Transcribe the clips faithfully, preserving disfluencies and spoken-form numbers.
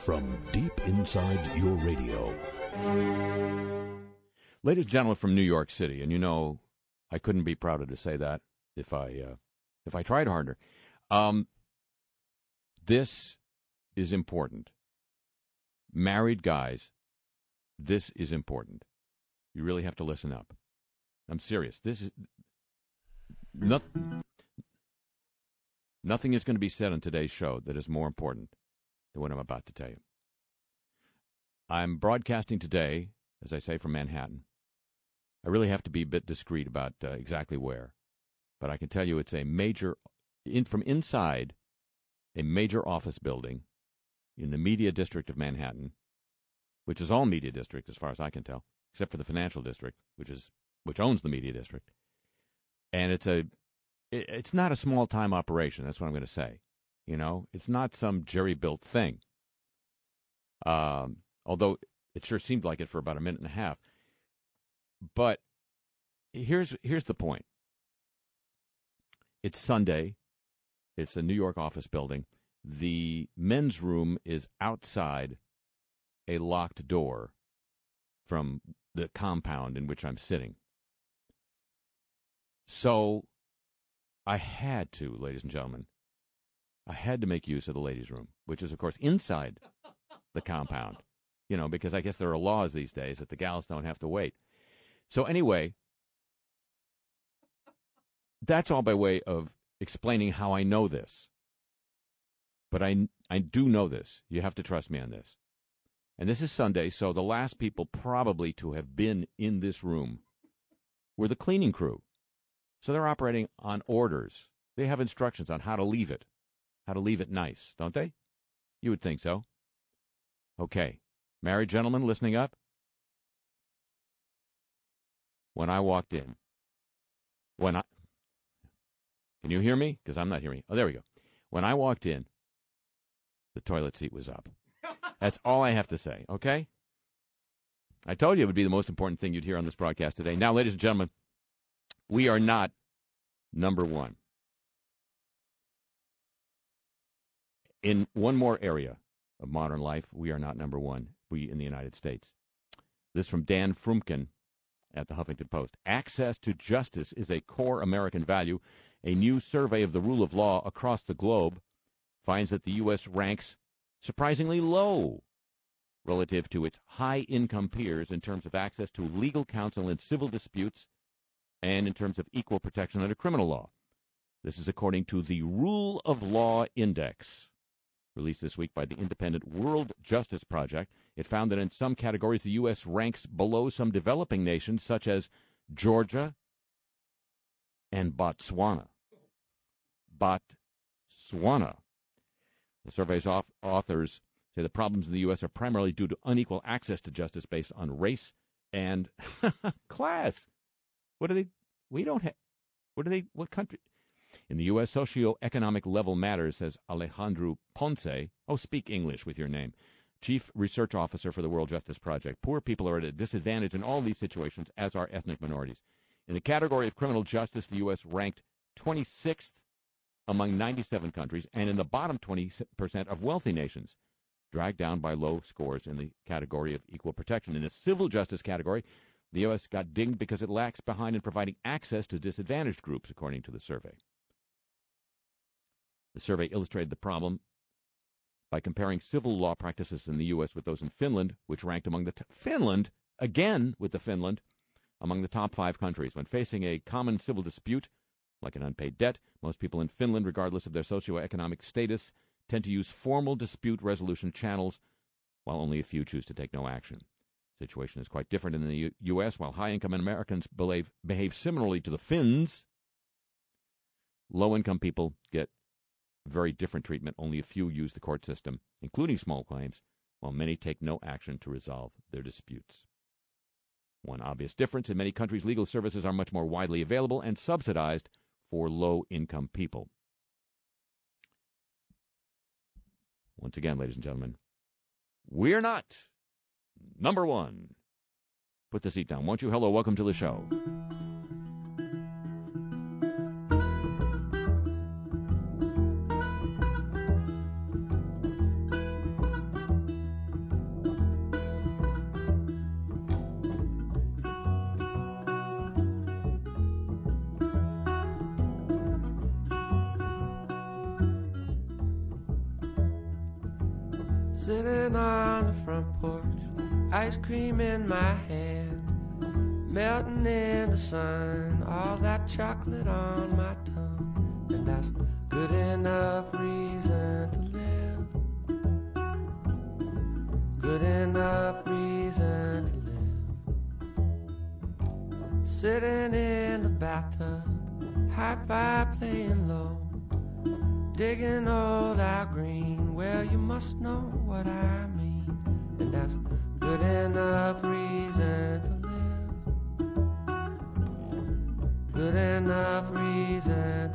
from deep inside your radio. Ladies and gentlemen from New York City, and you know I couldn't be prouder to say that if I uh, if I tried harder. Um, this is important. Married guys, this is important. You really have to listen up. I'm serious. This is nothing. Nothing is going to be said on today's show that is more important than what I'm about to tell you. I'm broadcasting today, as I say, from Manhattan. I really have to be a bit discreet about uh, exactly where, but I can tell you it's a major, in, from inside a major office building in the media district of Manhattan, which is all media district as far as I can tell, except for the financial district, which is which owns the media district. And it's a it, it's not a small time operation. That's what I'm going to say. You know, it's not some jerry-built thing. Um, although it sure seemed like it for about a minute and a half. But here's here's the point. It's Sunday. It's a New York office building. The men's room is outside a locked door from the compound in which I'm sitting. So I had to, ladies and gentlemen, I had to make use of the ladies' room, which is, of course, inside the compound, you know, because I guess there are laws these days that the gals don't have to wait. So anyway, that's all by way of explaining how I know this. But I, I do know this. You have to trust me on this. And this is Sunday, so the last people probably to have been in this room were the cleaning crew. So they're operating on orders. They have instructions on how to leave it, how to leave it nice, don't they? You would think so. Okay. Married gentlemen listening up? When I walked in, when I, can you hear me? Because I'm not hearing you. Oh, there we go. When I walked in, the toilet seat was up. That's all I have to say, okay? I told you it would be the most important thing you'd hear on this broadcast today. Now, ladies and gentlemen, we are not number one. In one more area of modern life, we are not number one, we in the United States. This from Dan Frumkin at the Huffington Post. Access to justice is a core American value. A new survey of the rule of law across the globe finds that the U S ranks surprisingly low relative to its high-income peers in terms of access to legal counsel in civil disputes and in terms of equal protection under criminal law. This is according to the Rule of Law Index, released this week by the independent World Justice Project. It found that in some categories the U S ranks below some developing nations such as Georgia and Botswana. Botswana. The survey's authors say the problems in the U S are primarily due to unequal access to justice based on race and class. What do they? We don't have. What do they? What country? In the U S, socioeconomic level matters, says Alejandro Ponce. Oh, speak English with your name. Chief Research Officer for the World Justice Project. Poor people are at a disadvantage in all these situations, as are ethnic minorities. In the category of criminal justice, the U S ranked twenty-sixth among ninety-seven countries, and in the bottom twenty percent of wealthy nations, dragged down by low scores in the category of equal protection. In the civil justice category, the U S got dinged because it lags behind in providing access to disadvantaged groups, according to the survey. The survey illustrated the problem by comparing civil law practices in the U S with those in Finland, which ranked among the t- Finland, again with the Finland, among the top five countries. When facing a common civil dispute, like an unpaid debt, most people in Finland, regardless of their socioeconomic status, tend to use formal dispute resolution channels, while only a few choose to take no action. The situation is quite different in the U- U.S. While high-income Americans behave, behave similarly to the Finns, low-income people get very different treatment. Only a few use the court system, including small claims, while many take no action to resolve their disputes. One obvious difference: in many countries, legal services are much more widely available and subsidized for low-income people. Once again, ladies and gentlemen, we're not number one. Put the seat down, won't you? Hello, welcome to the show. Sitting on the front porch, ice cream in my hand, melting in the sun, all that chocolate on my tongue, and that's good enough reason to live, good enough reason to live. Sitting in the bathtub, hi-fi playing low, digging old Al Green, well you must know what I mean, and that's good enough reason to live, good enough reason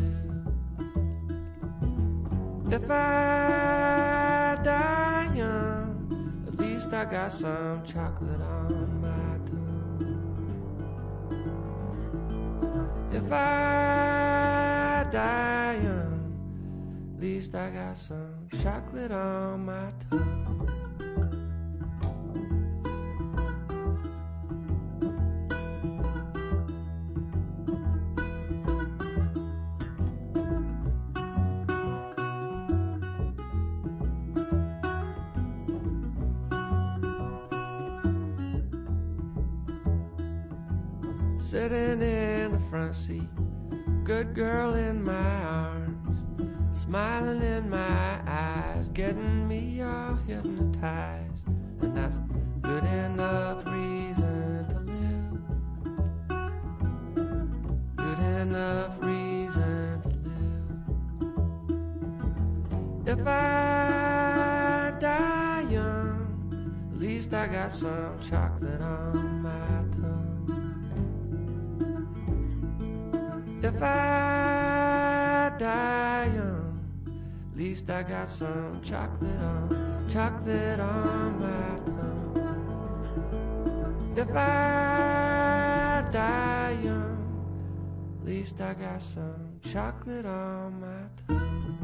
to live. If I die young, at least I got some chocolate on my tongue. If I die young, at least I got some chocolate on my tongue. Sitting in the front seat, good girl in my arms, smiling in my eyes, getting me all hypnotized, and that's good enough reason to live, good enough reason to live. If I die young, at least I got some chocolate on my tongue. If I die young, at least I got some chocolate on, chocolate on my tongue. If I die young, at least I got some chocolate on my tongue.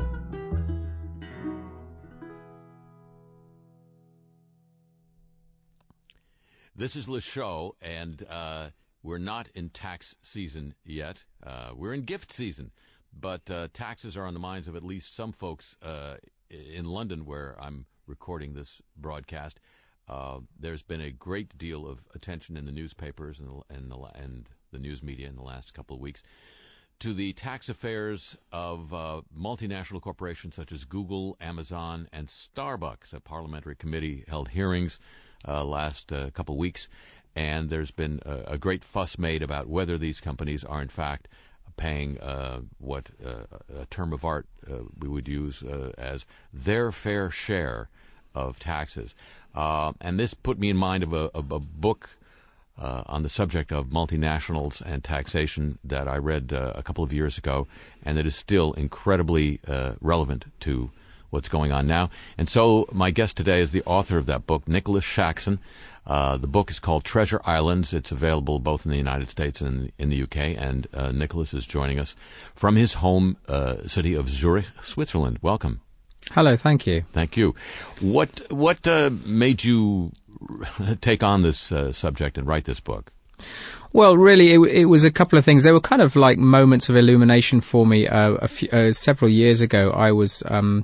This is Le Show, and uh, we're not in tax season yet. Uh, we're in gift season, but uh, taxes are on the minds of at least some folks uh, in London, where I'm recording this broadcast. Uh, there's been a great deal of attention in the newspapers and the, and, the, and the news media in the last couple of weeks to the tax affairs of uh, multinational corporations such as Google, Amazon, and Starbucks. A parliamentary committee held hearings uh, last uh, couple of weeks, and there's been a, a great fuss made about whether these companies are in fact paying uh, what uh, a term of art uh, we would use uh, as their fair share of taxes. Uh, and this put me in mind of a, of a book uh, on the subject of multinationals and taxation that I read uh, a couple of years ago, and that is still incredibly uh, relevant to what's going on now. And so my guest today is the author of that book, Nicholas Shaxson. Uh, the book is called Treasure Islands. It's available both in the United States and in the U K. And uh, Nicholas is joining us from his home uh, city of Zurich, Switzerland. Welcome. Hello, thank you. Thank you. What what uh, made you take on this uh, subject and write this book? Well, really, it, it was a couple of things. They were kind of like moments of illumination for me. Uh, a few, uh, several years ago, I was um,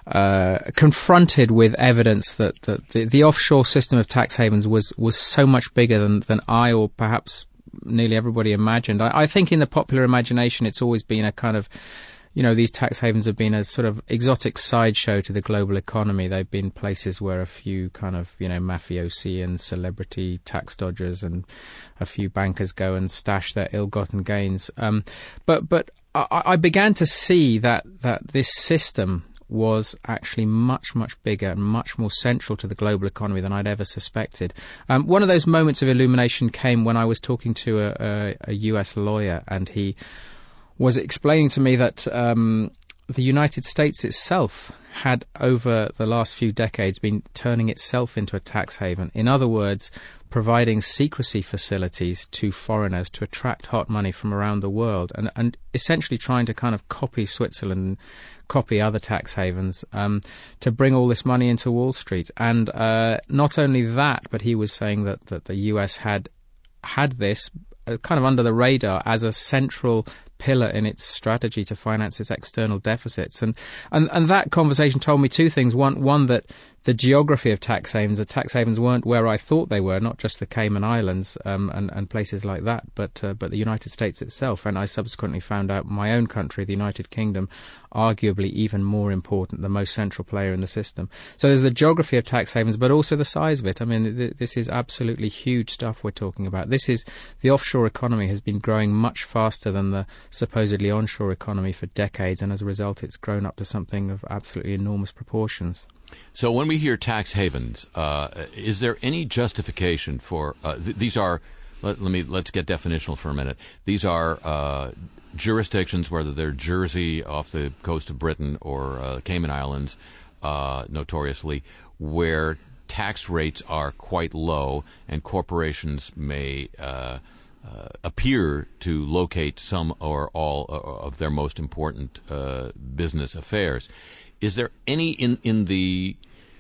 uh, confronted with evidence that, that the, the offshore system of tax havens was, was so much bigger than, than I or perhaps nearly everybody imagined. I, I think in the popular imagination, it's always been a kind of, you know, these tax havens have been a sort of exotic sideshow to the global economy. They've been places where a few kind of, you know, mafiosi and celebrity tax dodgers and a few bankers go and stash their ill-gotten gains. Um, but but I, I began to see that, that this system was actually much, much bigger and much more central to the global economy than I'd ever suspected. Um, one of those moments of illumination came when I was talking to a, a, a U S lawyer, and he was explaining to me that um, the United States itself had, over the last few decades, been turning itself into a tax haven. In other words, providing secrecy facilities to foreigners to attract hot money from around the world, and, and essentially trying to kind of copy Switzerland, copy other tax havens, um, to bring all this money into Wall Street. And uh, not only that, but he was saying that, that the U S had had this uh, kind of under the radar as a central pillar in its strategy to finance its external deficits. And, and, and that conversation told me two things. One, one that the geography of tax havens, the tax havens weren't where I thought they were, not just the Cayman Islands um, and, and places like that, but uh, but the United States itself. And I subsequently found out my own country, the United Kingdom, arguably even more important, the most central player in the system. So there's the geography of tax havens, but also the size of it. I mean, th- this is absolutely huge stuff we're talking about. This is, the offshore economy has been growing much faster than the supposedly onshore economy for decades, and as a result it's grown up to something of absolutely enormous proportions. So when we hear tax havens, uh, is there any justification for uh, th- these are? Let, let me let's get definitional for a minute. These are uh, jurisdictions, whether they're Jersey off the coast of Britain or uh, Cayman Islands, uh, notoriously, where tax rates are quite low, and corporations may uh, uh, appear to locate some or all of their most important uh, business affairs. Is there any in, in the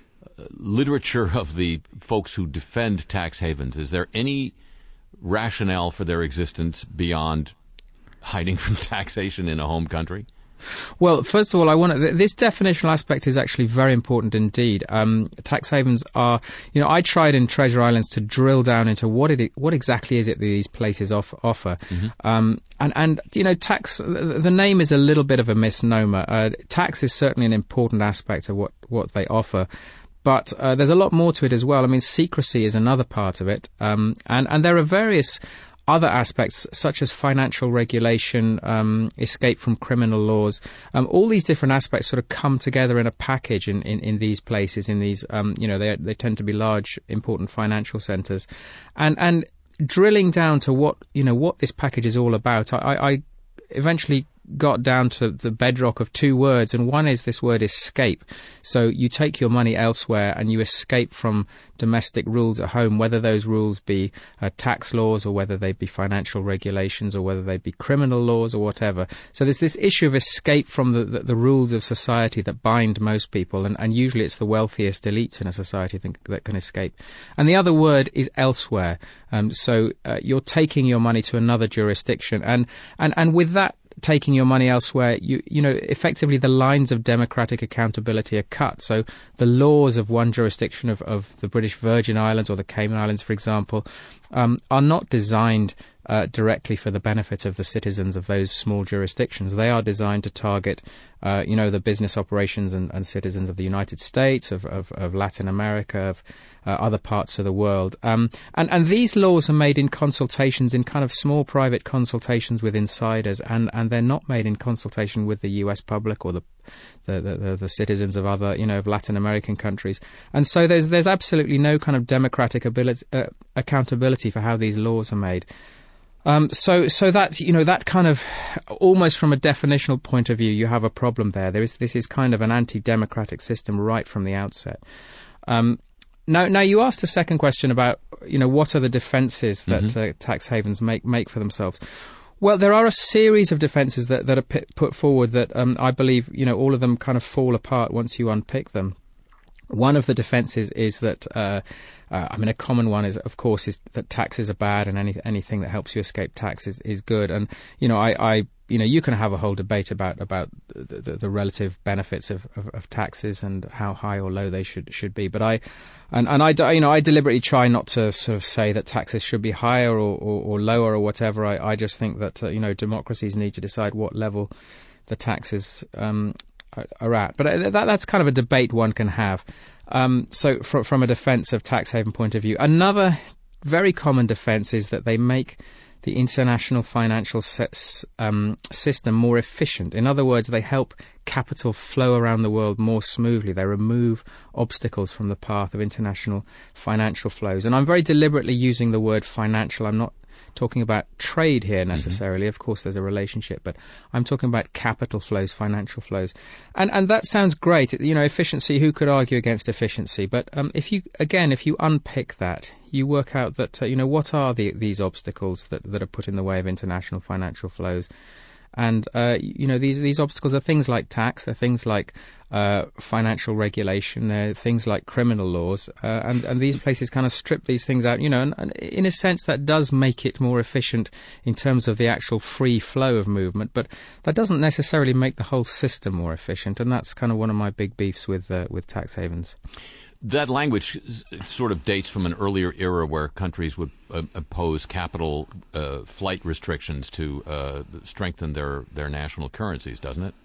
literature of the folks who defend tax havens, is there any rationale for their existence beyond hiding from taxation in a home country? Well, first of all, I want to, this definitional aspect is actually very important indeed. Um, tax havens are, you know, I tried in Treasure Islands to drill down into what it, what exactly is it that these places off, offer. Mm-hmm. Um, and, and, you know, tax, the name is a little bit of a misnomer. Uh, tax is certainly an important aspect of what, what they offer. But uh, there's a lot more to it as well. I mean, secrecy is another part of it. Um, and, and there are various other aspects, such as financial regulation, um, escape from criminal laws. Um, all these different aspects sort of come together in a package in, in, in these places, in these, um, you know, they they tend to be large, important financial centres. And and drilling down to what, you know, what this package is all about, I, I eventually got down to the bedrock of two words, and one is this word escape. So you take your money elsewhere and you escape from domestic rules at home, whether those rules be uh, tax laws or whether they be financial regulations or whether they be criminal laws or whatever. So there's this issue of escape from the, the, the rules of society that bind most people, and, and usually it's the wealthiest elites in a society that, that can escape. And the other word is elsewhere. Um, so uh, you're taking your money to another jurisdiction, and, and, and with that taking your money elsewhere, you you know, effectively the lines of democratic accountability are cut. So the laws of one jurisdiction of, of the British Virgin Islands or the Cayman Islands, for example, um, are not designed uh, directly for the benefit of the citizens of those small jurisdictions. They are designed to target, uh, you know, the business operations and, and citizens of the United States, of, of, of Latin America, of uh, other parts of the world. Um, and, and these laws are made in consultations, in kind of small private consultations with insiders, and, and they're not made in consultation with the U S public or the The, the, the citizens of other, you know, of Latin American countries. And so there's there's absolutely no kind of democratic ability, uh, accountability for how these laws are made. Um, so so that, you know, that kind of, almost from a definitional point of view, you have a problem there. There is this is kind of an anti-democratic system right from the outset. Um, now, now you asked a second question about, you know, what are the defences that mm-hmm. uh, tax havens make make for themselves. Well, there are a series of defences that, that are p- put forward that um, I believe, you know, all of them kind of fall apart once you unpick them. One of the defences is that, uh, uh, I mean, a common one is, of course, is that taxes are bad and any, anything that helps you escape tax is, is good. And, you know, I, I, you know, you can have a whole debate about about the, the, the relative benefits of, of, of taxes and how high or low they should should be. But I, and, and I, you know, I deliberately try not to sort of say that taxes should be higher or, or, or lower or whatever. I, I just think that, uh, you know, democracies need to decide what level the taxes um, are at. But that, that's kind of a debate one can have. Um, so from, from a defence of tax haven point of view, another very common defence is that they make the international financial sets, um, system more efficient. In other words, they help capital flow around the world more smoothly. They remove obstacles from the path of international financial flows. And I'm very deliberately using the word financial. I'm not talking about trade here necessarily. Mm-hmm. Of course, there's a relationship, but I'm talking about capital flows, financial flows. And and that sounds great. You know, efficiency, who could argue against efficiency? But um, if you, again, if you unpick that, you work out that, uh, you know, what are the, these obstacles that, that are put in the way of international financial flows? And, uh, you know, these these obstacles are things like tax, they're things like uh, financial regulation, they're things like criminal laws, uh, and, and these places kind of strip these things out, you know, and, and in a sense that does make it more efficient in terms of the actual free flow of movement, but that doesn't necessarily make the whole system more efficient, and that's kind of one of my big beefs with uh, with tax havens. That language sort of dates from an earlier era where countries would uh, impose capital uh, flight restrictions to uh, strengthen their, their national currencies, doesn't it?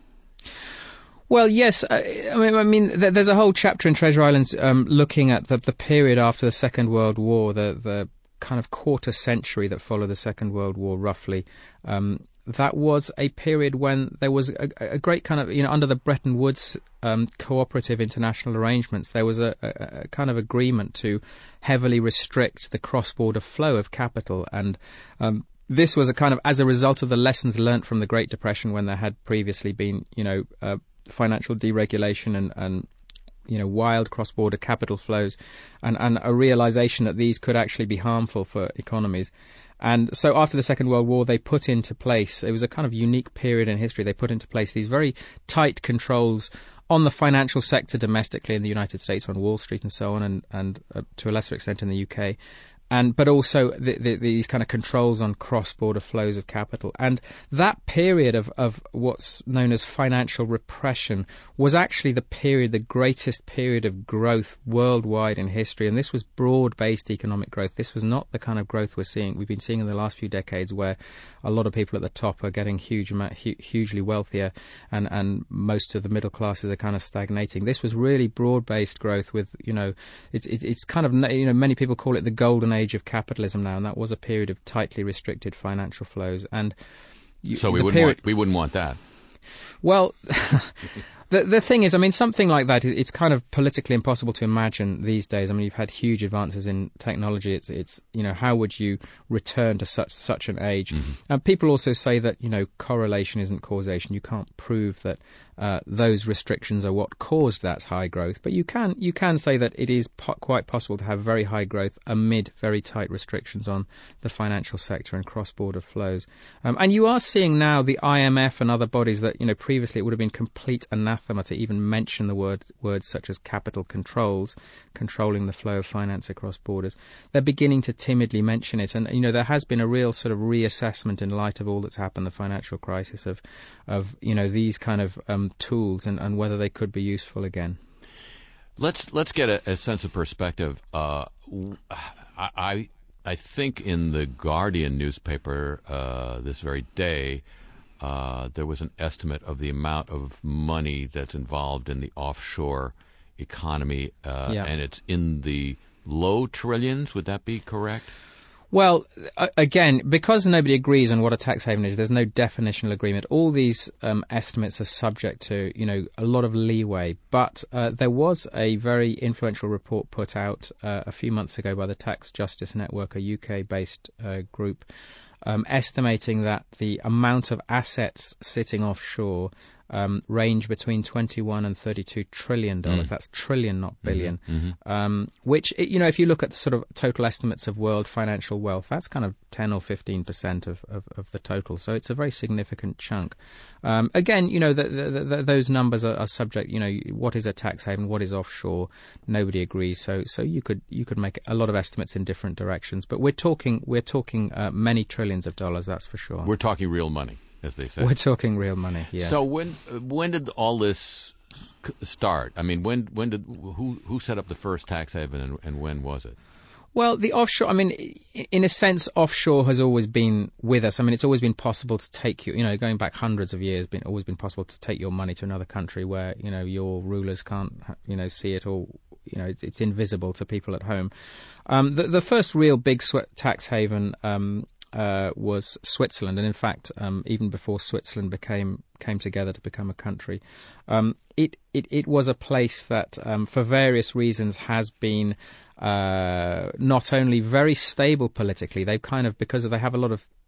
Well, yes. I, I mean, I mean, there's a whole chapter in Treasure Islands um, looking at the, the period after the Second World War, the, the kind of quarter century that followed the Second World War, roughly. Um, that was a period when there was a, a great kind of, you know, under the Bretton Woods um, cooperative international arrangements, there was a, a, a kind of agreement to heavily restrict the cross-border flow of capital. And um, this was a kind of, as a result of the lessons learnt from the Great Depression, when there had previously been, you know, uh, financial deregulation and, and you know, wild cross-border capital flows, and, and a realization that these could actually be harmful for economies. And so after the Second World War, they put into place, it was a kind of unique period in history, they put into place these very tight controls on the financial sector domestically in the United States, on Wall Street and so on, and, and uh, to a lesser extent in the U K. And but also the, the, these kind of controls on cross-border flows of capital. And that period of, of what's known as financial repression was actually the period, the greatest period of growth worldwide in history. And this was broad-based economic growth. This was not the kind of growth we're seeing, we've been seeing in the last few decades, where a lot of people at the top are getting huge amount, hu- hugely wealthier, and, and most of the middle classes are kind of stagnating. This was really broad-based growth with, you know, it's it's, it's kind of, you know, many people call it the golden age of capitalism now, and that was a period of tightly restricted financial flows. And you, so we wouldn't period, want we wouldn't want that. Well, the the thing is, I mean, something like that, it's kind of politically impossible to imagine these days. I mean, you've had huge advances in technology. It's it's you know, how would you return to such such an age? Mm-hmm. And people also say that, you know, correlation isn't causation. You can't prove that uh, those restrictions are what caused that high growth, but you can you can say that it is po- quite possible to have very high growth amid very tight restrictions on the financial sector and cross-border flows. Um, and you are seeing now the I M F and other bodies that, you know, previously it would have been complete anathema to even mention the word, words such as capital controls, controlling the flow of finance across borders. They're beginning to timidly mention it, and, you know, there has been a real sort of reassessment in light of all that's happened, the financial crisis, of, of you know, these kind of um, tools and, and whether they could be useful again. Let's let's get a, a sense of perspective. Uh, I I think in the Guardian newspaper uh, this very day, uh, there was an estimate of the amount of money that's involved in the offshore economy, uh, yeah. and it's in the low trillions. Would that be correct? Well, again, because nobody agrees on what a tax haven is, there's no definitional agreement. All these um, estimates are subject to, you know, a lot of leeway. But uh, there was a very influential report put out uh, a few months ago by the Tax Justice Network, a U K-based uh, group, um, estimating that the amount of assets sitting offshore Um, range between twenty-one and thirty-two trillion dollars. Mm. That's trillion, not billion. Mm-hmm, mm-hmm. Um, which, you know, if you look at the sort of total estimates of world financial wealth, that's kind of ten or fifteen percent of, of, of the total. So it's a very significant chunk. Um, again, you know, the, the, the, those numbers are, are subject. You know, what is a tax haven? What is offshore? Nobody agrees. So, so you could you could make a lot of estimates in different directions. But we're talking we're talking uh, many trillions of dollars. That's for sure. We're talking real money, as they say. We're talking real money, yes. So when when did all this start? I mean, when when did who who set up the first tax haven, and, and when was it? Well, the offshore, I mean, in a sense, offshore has always been with us. I mean, it's always been possible to take, you, you know, going back hundreds of years, been always been possible to take your money to another country where, you know, your rulers can't, you know, see it, or, you know, it's, it's invisible to people at home. Um, the, the first real big sw- tax haven um, uh, was Switzerland, and in fact, um, even before Switzerland became came together to become a country, um, it, it it was a place that, um, for various reasons, has been Uh, not only very stable politically, they've kind of, because they have a lot of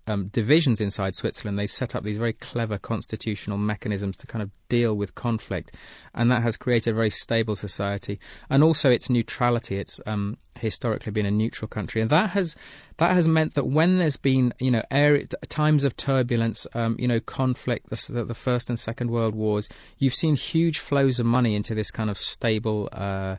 um, divisions inside Switzerland, they set up these very clever constitutional mechanisms to kind of deal with conflict, and that has created a very stable society. And also its neutrality. It's um, historically been a neutral country, and that has that has meant that when there's been, you know, area, times of turbulence, um, you know, conflict, the, the First and Second World Wars, you've seen huge flows of money into this kind of stable. Uh,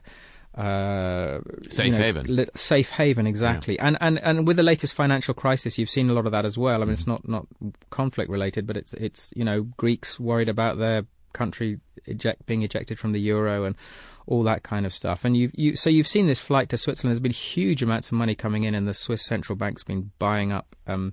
Uh, safe you know, haven. Li- safe haven, exactly. Yeah. And, and and with the latest financial crisis, you've seen a lot of that as well. I mean, mm. it's not, not conflict related, but it's, it's you know, Greeks worried about their country eject, being ejected from the euro and all that kind of stuff. And you've, you so you've seen this flight to Switzerland. There's been huge amounts of money coming in, and the Swiss central bank's been buying up um,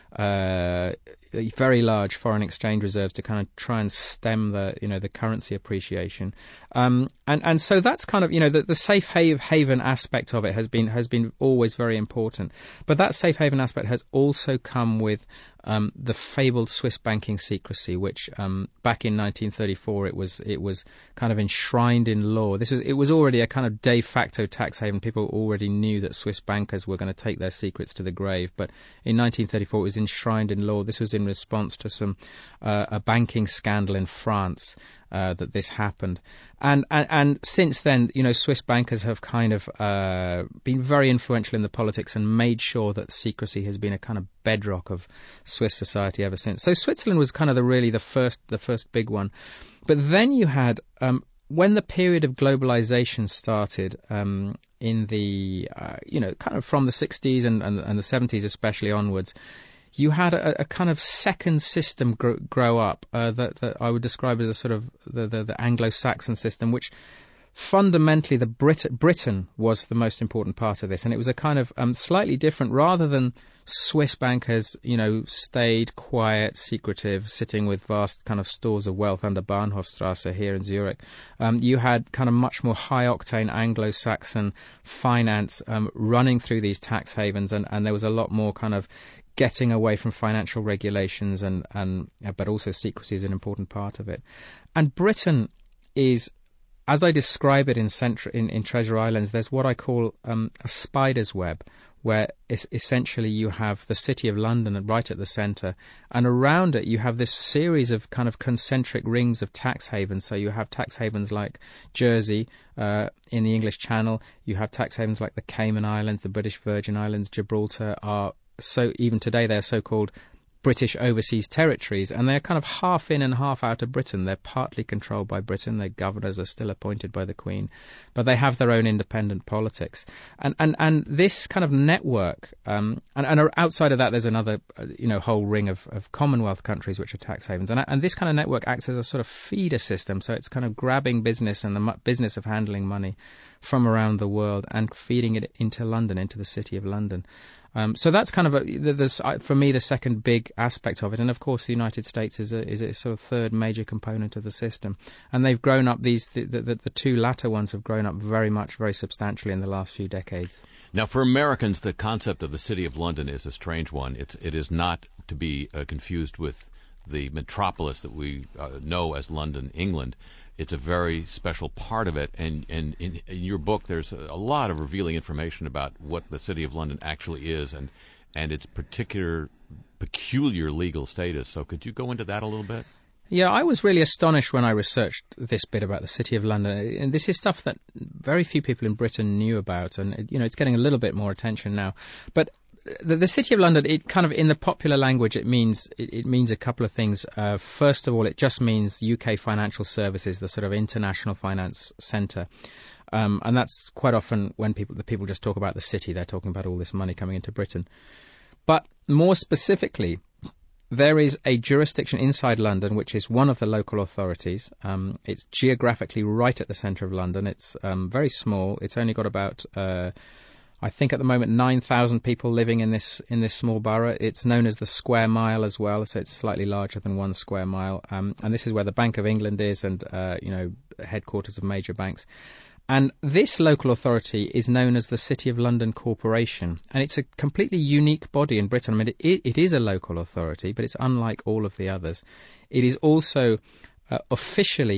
uh, very large foreign exchange reserves to kind of try and stem the, you know, the currency appreciation. Um, and, and so that's kind of, you know, the, the safe haven aspect of it has been has been always very important. But that safe haven aspect has also come with um, the fabled Swiss banking secrecy, which um, back in nineteen thirty-four it was it was kind of enshrined in law. This was it was already a kind of de facto tax haven. People already knew that Swiss bankers were going to take their secrets to the grave. But in nineteen thirty-four it was enshrined in law. This was in response to some uh, a banking scandal in France. Uh, that this happened, and, and and since then, you know, Swiss bankers have kind of uh, been very influential in the politics and made sure that secrecy has been a kind of bedrock of Swiss society ever since. So Switzerland was kind of the really the first the first big one, but then you had um, when the period of globalization started um, in the uh, you know kind of from the sixties and, and, and the seventies especially onwards. You had a, a kind of second system grow, grow up uh, that, that I would describe as a sort of the, the, the Anglo-Saxon system, which fundamentally the Brit- Britain was the most important part of this, and it was a kind of um, slightly different. Rather than Swiss bankers, you know, stayed quiet, secretive, sitting with vast kind of stores of wealth under Bahnhofstrasse here in Zurich, um, you had kind of much more high-octane Anglo-Saxon finance um, running through these tax havens, and, and there was a lot more kind of getting away from financial regulations, and, and uh, but also secrecy is an important part of it. And Britain is, as I describe it in, Centra, in, in Treasure Islands, there's what I call um, a spider's web, where es- essentially you have the city of London right at the centre, and around it you have this series of kind of concentric rings of tax havens. So you have tax havens like Jersey uh, in the English Channel, you have tax havens like the Cayman Islands, the British Virgin Islands, Gibraltar are so even today they're so-called British overseas territories, and they're kind of half in and half out of Britain. They're partly controlled by Britain. Their governors are still appointed by the Queen, but they have their own independent politics. And and, and this kind of network, um, and, and outside of that, there's another, uh, you know, whole ring of, of Commonwealth countries which are tax havens. And and this kind of network acts as a sort of feeder system. So it's kind of grabbing business and the mu- business of handling money from around the world and feeding it into London, into the city of London. Um, so that's kind of, a, the, the, for me, the second big aspect of it. And, of course, the United States is a, is a sort of third major component of the system. And they've grown up, these the, the, the two latter ones have grown up very much, very substantially in the last few decades. Now, for Americans, the concept of the City of London is a strange one. It's, it is not to be uh, confused with the metropolis that we uh, know as London, England. It's a very special part of it, and, and in, in your book there's a, a lot of revealing information about what the City of London actually is and, and its particular peculiar legal status. So could you go into that a little bit? Yeah, I was really astonished when I researched this bit about the City of London. And this is stuff that very few people in Britain knew about, and you know it's getting a little bit more attention now. But The, the City of London, it kind of, in the popular language, it means it, it means a couple of things. Uh, first of all, it just means U K financial services, the sort of international finance centre. Um, and that's quite often when people the people just talk about the city, they're talking about all this money coming into Britain. But more specifically, there is a jurisdiction inside London, which is one of the local authorities. Um, it's geographically right at the centre of London. It's um, very small. It's only got about... Uh, I think at the moment nine thousand people living in this in this small borough. It's known as the Square Mile as well, so it's slightly larger than one square mile. Um, and this is where the Bank of England is, and uh, you know, headquarters of major banks. And this local authority is known as the City of London Corporation, and it's a completely unique body in Britain. I mean, it, it is a local authority, but it's unlike all of the others. It is also uh, officially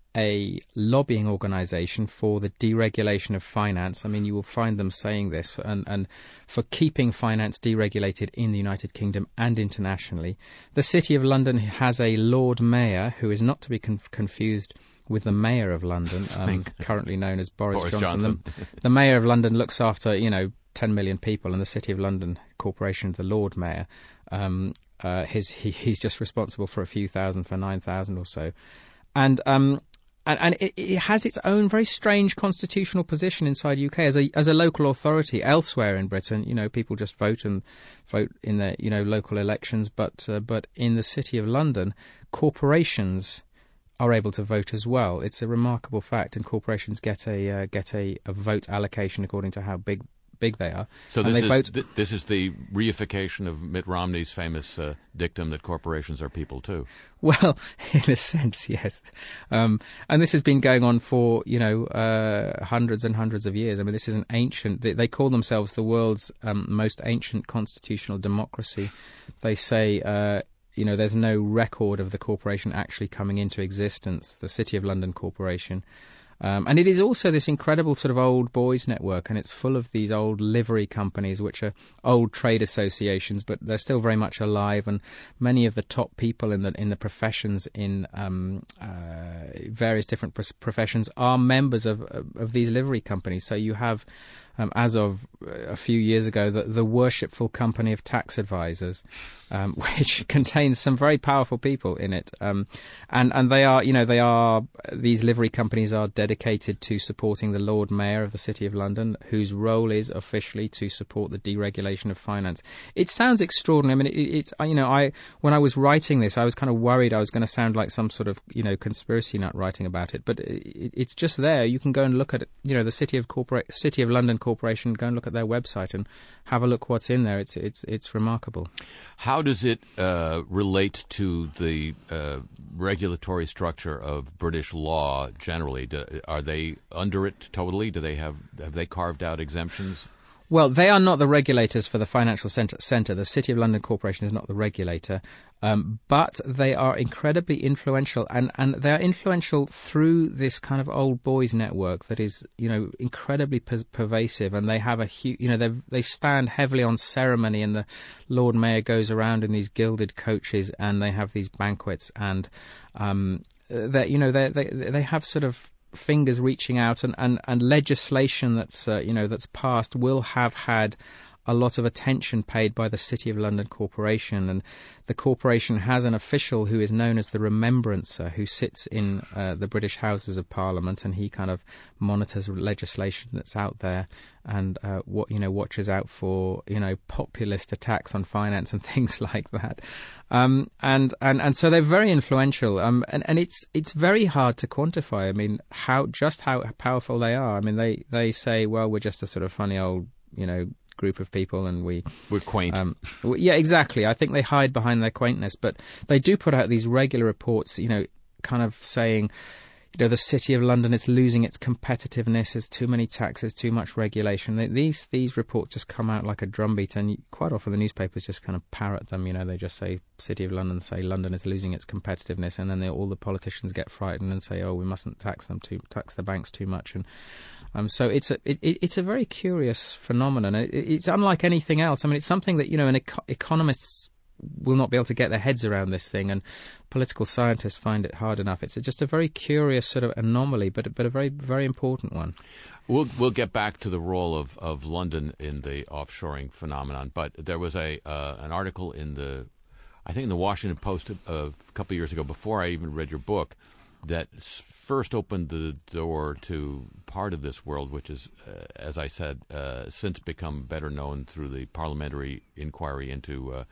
a lobbying organisation for the deregulation of finance. I mean, you will find them saying this, and, and for keeping finance deregulated in the United Kingdom and internationally. The City of London has a Lord Mayor who is not to be con- confused with the Mayor of London, um, currently known as Boris, Boris Johnson. Johnson. The, the Mayor of London looks after, you know, ten million people, and the City of London Corporation, the Lord Mayor, um, uh, his, he, he's just responsible for a few thousand, for nine thousand or so. And um, and, and it, it has its own very strange constitutional position inside U K as a as a local authority. Elsewhere in Britain, you know, people just vote and vote in their, you know, local elections, but uh, but in the City of London, corporations are able to vote as well. It's a remarkable fact, and corporations get a uh, get a, a vote allocation according to how big big they are. So and this they is vote... th- this is the reification of Mitt Romney's famous uh, dictum that corporations are people too. Well, in a sense, yes. Um, and this has been going on for, you know, uh, hundreds and hundreds of years. I mean, this is an ancient... They, they call themselves the world's um, most ancient constitutional democracy. They say... Uh, You know, there's no record of the corporation actually coming into existence, the City of London Corporation. Um, and it is also this incredible sort of old boys network, and it's full of these old livery companies, which are old trade associations, but they're still very much alive. And many of the top people in the in the professions, in um, uh, various different pr- professions, are members of, of of these livery companies. So you have, um, as of a few years ago, the, the Worshipful Company of Tax Advisors, um, which contains some very powerful people in it, um, and and they are, you know, they are these livery companies are dedicated to supporting the Lord Mayor of the City of London, whose role is officially to support the deregulation of finance. It sounds extraordinary. I mean, it, it's you know, I when I was writing this, I was kind of worried I was going to sound like some sort of, you know, conspiracy nut writing about it, but it, it's just there. You can go and look at it. You know, the City of Corpora- City of London Corporation. Go and look at their website and have a look what's in there. It's it's it's remarkable. How does it uh, relate to the uh, regulatory structure of British law generally? Do, are they under it totally? Do they have have they carved out exemptions? Well, they are not the regulators for the financial centre. centre. The City of London Corporation is not the regulator, um, but they are incredibly influential, and, and they are influential through this kind of old boys network that is, you know, incredibly per- pervasive. And they have a huge, you know, they they stand heavily on ceremony, and the Lord Mayor goes around in these gilded coaches, and they have these banquets, and um, that you know they they they have sort of fingers reaching out, and, and, and legislation that's uh, you know that's passed will have had a lot of attention paid by the City of London Corporation, and the corporation has an official who is known as the Remembrancer, who sits in uh, the British Houses of Parliament, and he kind of monitors legislation that's out there, and uh, what you know watches out for you know populist attacks on finance and things like that, um, and and and so they're very influential, um, and and it's it's very hard to quantify. I mean, how just how powerful they are. I mean, they they say, well, we're just a sort of funny old you know. group of people, and we we're quaint. Um, yeah, exactly. I think they hide behind their quaintness, but they do put out these regular reports, you know, kind of saying, you know, the City of London is losing its competitiveness. There's too many taxes, too much regulation. They, these these reports just come out like a drumbeat, and quite often the newspapers just kind of parrot them. You know, they just say City of London, say London is losing its competitiveness, and then they, all the politicians get frightened and say, oh, we mustn't tax them too, tax the banks too much, and. Um, so it's a it, it's a very curious phenomenon. It, it's unlike anything else. I mean, it's something that you know, an eco- economists will not be able to get their heads around this thing, and political scientists find it hard enough. It's a, just a very curious sort of anomaly, but but a very very important one. We'll we'll get back to the role of, of London in the offshoring phenomenon. But there was a uh, an article in the I think in the Washington Post a, a couple of years ago, before I even read your book, that first opened the door to part of this world, which is, uh, as I said, uh, since become better known through the parliamentary inquiry into uh,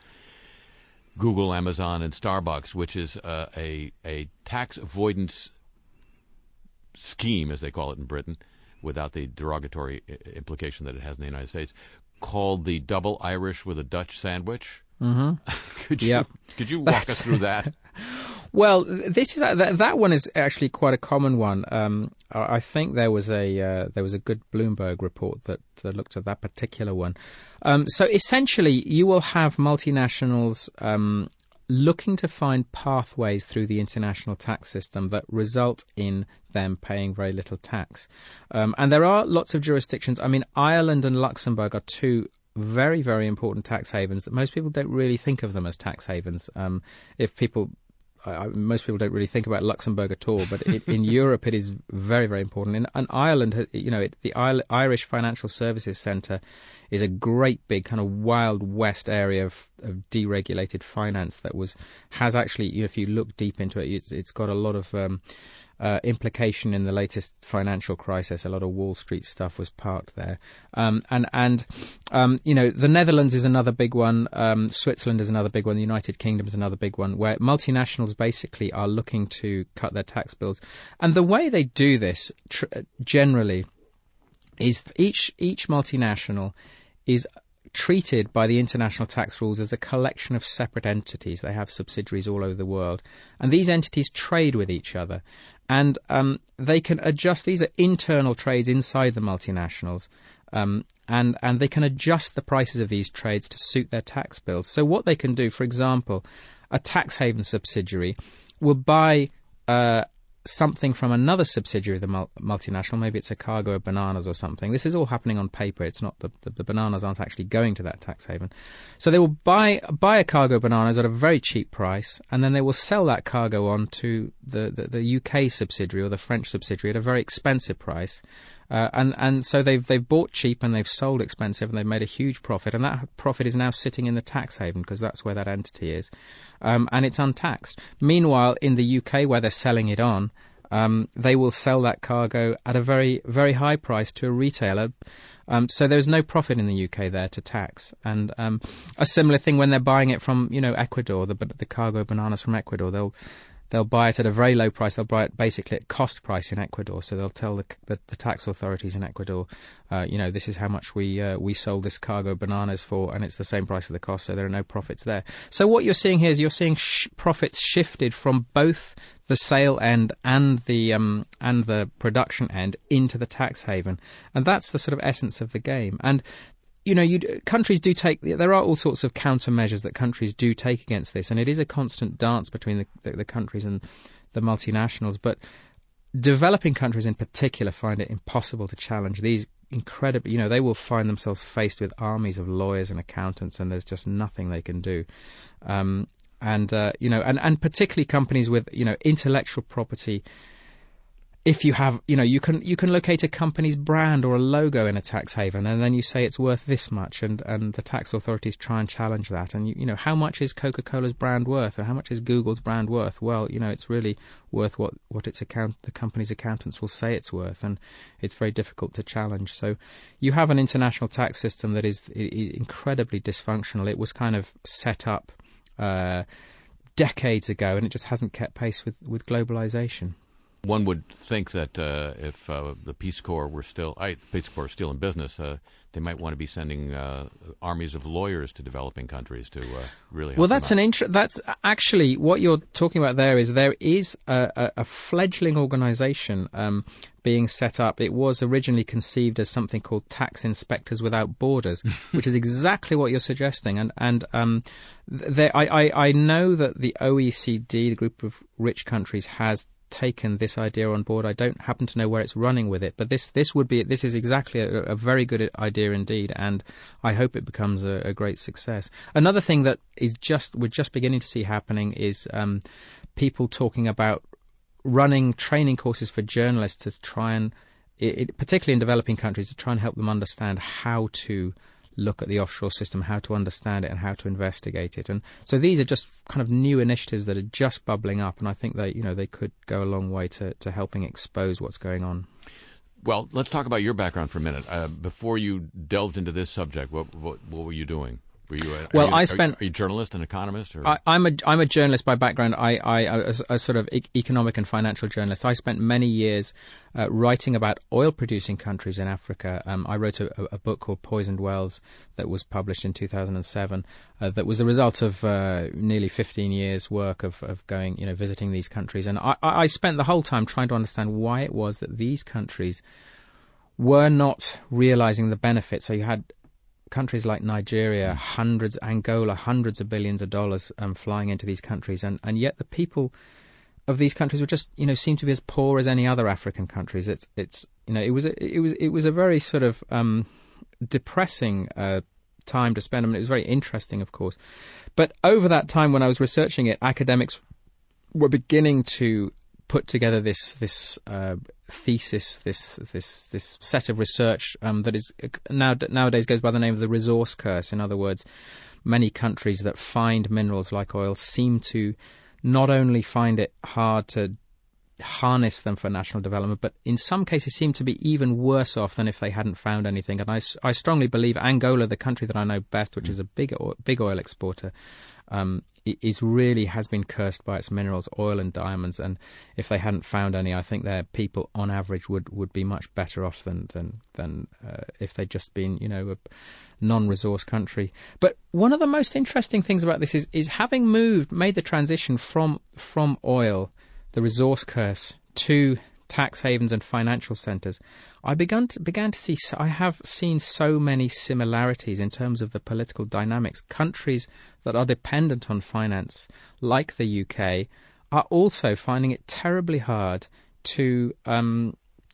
Google, Amazon, and Starbucks, which is uh, a a tax avoidance scheme, as they call it in Britain, without the derogatory I- implication that it has in the United States, called the double Irish with a Dutch sandwich. Mm-hmm. could you Yep. could you walk That's us through that? Well, this is that, that one is actually quite a common one. Um, I think there was a uh, there was a good Bloomberg report that uh, looked at that particular one. Um, so essentially, you will have multinationals um, looking to find pathways through the international tax system that result in them paying very little tax. Um, and there are lots of jurisdictions. I mean, Ireland and Luxembourg are two very, very important tax havens that most people don't really think of them as tax havens. Um, if people... I, most people don't really think about Luxembourg at all, but it, in Europe it is very, very important. In, and Ireland, you know, it, the Irish Financial Services Centre is a great big kind of Wild West area of, of deregulated finance that was has actually, you know, if you look deep into it, it's, it's got a lot of um, uh, implication in the latest financial crisis. A lot of Wall Street stuff was parked there, um, and and um, you know, the Netherlands is another big one. Um, Switzerland is another big one. The United Kingdom is another big one, where multinationals basically are looking to cut their tax bills, and the way they do this tr- generally is each each multinational is treated by the international tax rules as a collection of separate entities. They have subsidiaries all over the world, and these entities trade with each other. And um, they can adjust. These are internal trades inside the multinationals, um, and and they can adjust the prices of these trades to suit their tax bills. So what they can do, for example, a tax haven subsidiary will buy uh, something from another subsidiary of the mul- multinational. Maybe it's a cargo of bananas or something. This is all happening on paper. It's not the, the, the bananas aren't actually going to that tax haven. So they will buy buy a cargo of bananas at a very cheap price, and then they will sell that cargo on to the, the, the U K subsidiary or the French subsidiary at a very expensive price. Uh, and, and so they've they've bought cheap and they've sold expensive, and they've made a huge profit, and that profit is now sitting in the tax haven because that's where that entity is, um, and it's untaxed. Meanwhile, in the U K, where they're selling it on, um, they will sell that cargo at a very very high price to a retailer. Um, so there's no profit in the U K there to tax. And um, a similar thing when they're buying it from, you know, Ecuador, the the cargo bananas from Ecuador, they'll They'll buy it at a very low price. They'll buy it basically at cost price in Ecuador. So they'll tell the the, the tax authorities in Ecuador, uh, you know, this is how much we uh, we sold this cargo bananas for, and it's the same price of the cost. So there are no profits there. So what you're seeing here is you're seeing sh- profits shifted from both the sale end and the um, and the production end into the tax haven, and that's the sort of essence of the game. And you know, you, countries do take, there are all sorts of countermeasures that countries do take against this, and it is a constant dance between the, the, the countries and the multinationals. But developing countries in particular find it impossible to challenge these incredible, you know, they will find themselves faced with armies of lawyers and accountants, and there's just nothing they can do. Um, and, uh, you know, and, and particularly companies with, you know, intellectual property. If you have, you know, you can you can locate a company's brand or a logo in a tax haven, and then you say it's worth this much, and, and the tax authorities try and challenge that. And, you, you know, how much is Coca-Cola's brand worth, or how much is Google's brand worth? Well, you know, it's really worth what, what its account the company's accountants will say it's worth, and it's very difficult to challenge. So you have an international tax system that is, is incredibly dysfunctional. It was kind of set up uh, decades ago, and it just hasn't kept pace with, with globalization. One would think that uh, if uh, the Peace Corps were still, I, Peace Corps is still in business, uh, they might want to be sending uh, armies of lawyers to developing countries to uh, really help Well, that's them an int- That's actually what you're talking about. There is there is a, a, a fledgling organisation um, being set up. It was originally conceived as something called Tax Inspectors Without Borders, which is exactly what you're suggesting. And and um, there, I, I I know that the O E C D, the group of rich countries, has taken this idea on board. I don't happen to know where it's running with it, but this this would be this is exactly a, a very good idea indeed, and I hope it becomes a, a great success. Another thing that is just we're just beginning to see happening is um, people talking about running training courses for journalists to try and, it, it, particularly in developing countries, to try and help them understand how to look at the offshore system, how to understand it, and how to investigate it. And so these are just kind of new initiatives that are just bubbling up, and I think they, you know, they could go a long way to, to helping expose what's going on. Well, let's talk about your background for a minute. Uh, before you delved into this subject, what what, what were you doing? Were you a, well, you, I spent. Are you a journalist, an economist? Or? I, I'm a I'm a journalist by background. I I a, a sort of e- economic and financial journalist. I spent many years uh, writing about oil-producing countries in Africa. Um, I wrote a, a book called Poisoned Wells that was published in two thousand seven. Uh, that was the result of uh, nearly fifteen years' work of, of going, you know, visiting these countries. And I, I spent the whole time trying to understand why it was that these countries were not realizing the benefits. So you had countries like Nigeria, hundreds, Angola, hundreds of billions of dollars um, flying into these countries, and, and yet the people of these countries were just, you know, seem to be as poor as any other African countries. It's, it's, you know, it was, a, it was, it was a very sort of um, depressing uh, time to spend. I mean, it was very interesting, of course, but over that time when I was researching it, academics were beginning to put together this this uh, thesis, this this this set of research um, that is now nowadays goes by the name of the resource curse. In other words, many countries that find minerals like oil seem to not only find it hard to harness them for national development, but in some cases seem to be even worse off than if they hadn't found anything. And I, I strongly believe Angola, the country that I know best, which is a big oil, big oil exporter, um, is really has been cursed by its minerals, oil and diamonds. And if they hadn't found any, I think their people, on average, would, would be much better off than than than uh, if they'd just been, you know, a non-resource country. But one of the most interesting things about this is is having moved, made the transition from from oil, the resource curse, to tax havens and financial centres, I began to, began to see, I have seen so many similarities in terms of the political dynamics. Countries that are dependent on finance, like the U K, are also finding it terribly hard to um,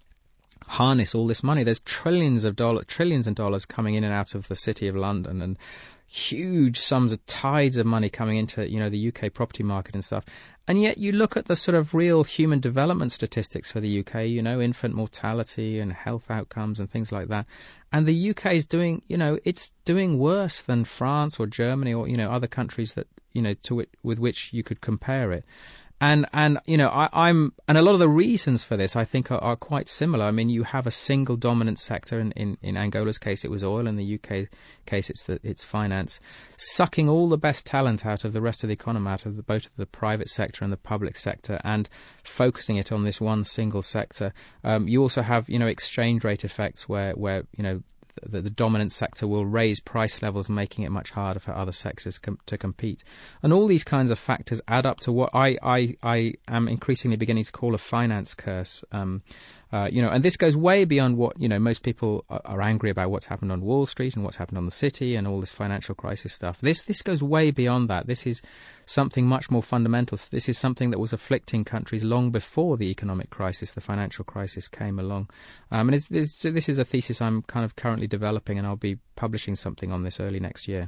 harness all this money. There's trillions of dollars, trillions of dollars coming in and out of the city of London, and huge sums of tides of money coming into, you know, the U K property market and stuff. And yet you look at the sort of real human development statistics for the U K, you know, infant mortality and health outcomes and things like that. And the U K is doing, you know, it's doing worse than France or Germany or, you know, other countries that, you know, to it, with which you could compare it. And, and you know, I, I'm, and a lot of the reasons for this, I think, are, are quite similar. I mean, you have a single dominant sector. In, in, in Angola's case, it was oil. In the U K case, it's the, it's finance, sucking all the best talent out of the rest of the economy, out of the, both of the private sector and the public sector, and focusing it on this one single sector. Um, you also have, you know, exchange rate effects where, where you know, The, the dominant sector will raise price levels, making it much harder for other sectors com- to compete. And all these kinds of factors add up to what I, I, I am increasingly beginning to call a finance curse. Um, uh, you know, and this goes way beyond what, you know, most people are, are angry about, what's happened on Wall Street and what's happened on the city and all this financial crisis stuff. This this goes way beyond that. This is something much more fundamental. This is something that was afflicting countries long before the economic crisis, the financial crisis came along. Um, and it's, it's, this is a thesis I'm kind of currently developing, and I'll be publishing something on this early next year.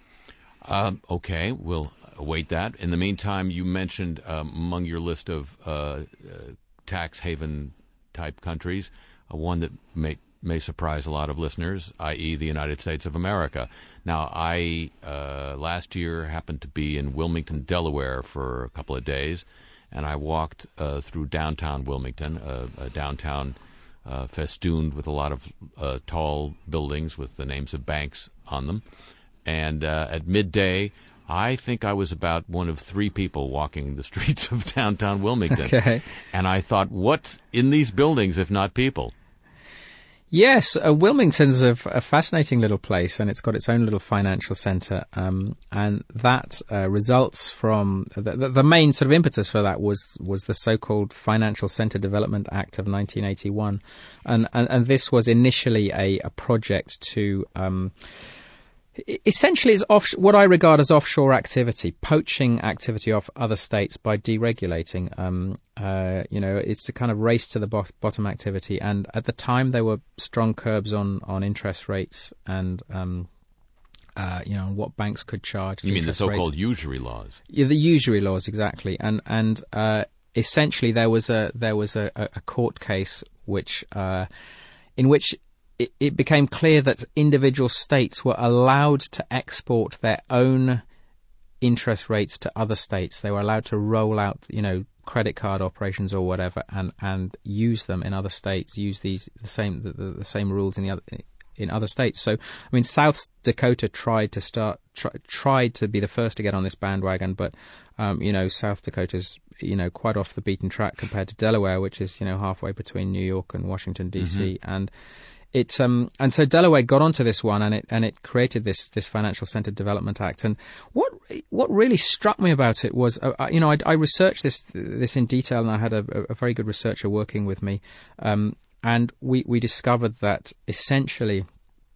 Um, okay, we'll await that. In the meantime, you mentioned um, among your list of uh, uh, tax haven type countries, uh, one that may may surprise a lot of listeners, that is the United States of America. Now, I uh, last year happened to be in Wilmington, Delaware for a couple of days, and I walked uh, through downtown Wilmington, uh, a downtown uh, festooned with a lot of uh, tall buildings with the names of banks on them. And uh, at midday, I think I was about one of three people walking the streets of downtown Wilmington. Okay. And I thought, what's in these buildings if not people? Yes, uh, Wilmington's a, a fascinating little place, and it's got its own little financial centre, um, and that uh, results from the, the, the main sort of impetus for that was was the so-called Financial Centre Development Act of nineteen eighty-one, and and, and this was initially a, a project to um, essentially is off what I regard as offshore activity, poaching activity off other states by deregulating. Um, uh, you know, it's a kind of race to the bot- bottom activity. And at the time, there were strong curbs on, on interest rates and, um, uh, you know, what banks could charge. You mean the so-called rates. usury laws? Yeah, the usury laws, exactly. And and uh, essentially, there was a there was a, a court case which uh, in which. It became clear that individual states were allowed to export their own interest rates to other states. They were allowed to roll out, you know, credit card operations or whatever, and, and use them in other states. Use these the same the, the same rules in the other in other states. So, I mean, South Dakota tried to start try, tried to be the first to get on this bandwagon, but um, you know, South Dakota's you know quite off the beaten track compared to Delaware, which is you know halfway between New York and Washington D C, mm-hmm. and It um and so Delaware got onto this one, and it and it created this this Financial Centre Development Act. And what what really struck me about it was, uh, you know, I, I researched this this in detail, and I had a, a very good researcher working with me, um, and we we discovered that essentially,